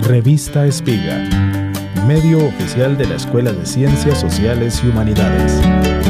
Revista Espiga, medio oficial de la Escuela de Ciencias Sociales y Humanidades.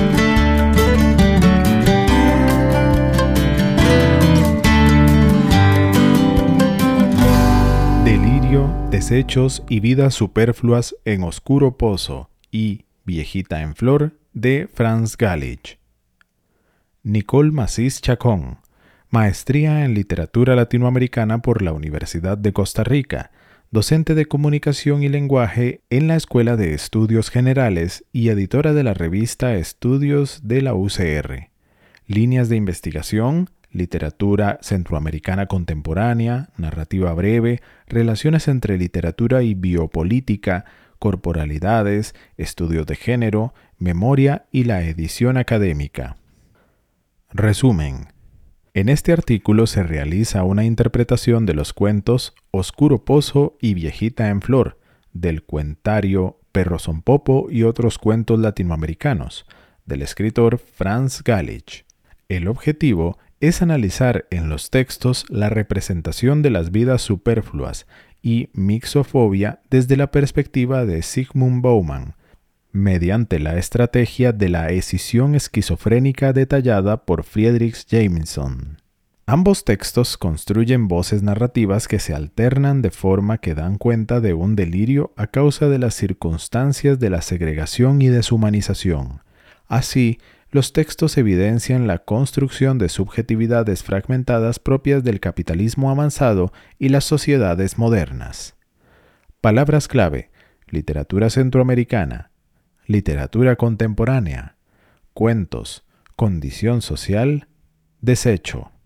Delirio, desechos y vidas superfluas en Oscuro Pozo y Viejita en Flor, de Franz Gallich. Nicole Macís Chacón, maestría en Literatura Latinoamericana por la Universidad de Costa Rica, docente de Comunicación y Lenguaje en la Escuela de Estudios Generales y editora de la revista Estudios de la UCR. Líneas de investigación: literatura centroamericana contemporánea, narrativa breve, relaciones entre literatura y biopolítica, corporalidades, estudios de género, memoria y la edición académica. Resumen. En este artículo se realiza una interpretación de los cuentos Oscuro Pozo y Viejita en Flor, del cuentario Perro Son Popo y otros cuentos latinoamericanos, del escritor Franz Gallich. El objetivo es analizar en los textos la representación de las vidas superfluas y mixofobia desde la perspectiva de Zygmunt Bauman, mediante la estrategia de la escisión esquizofrénica detallada por Friedrich Jameson. Ambos textos construyen voces narrativas que se alternan de forma que dan cuenta de un delirio a causa de las circunstancias de la segregación y deshumanización. Así, los textos evidencian la construcción de subjetividades fragmentadas propias del capitalismo avanzado y las sociedades modernas. Palabras clave: literatura centroamericana, literatura contemporánea, cuentos, condición social, desecho.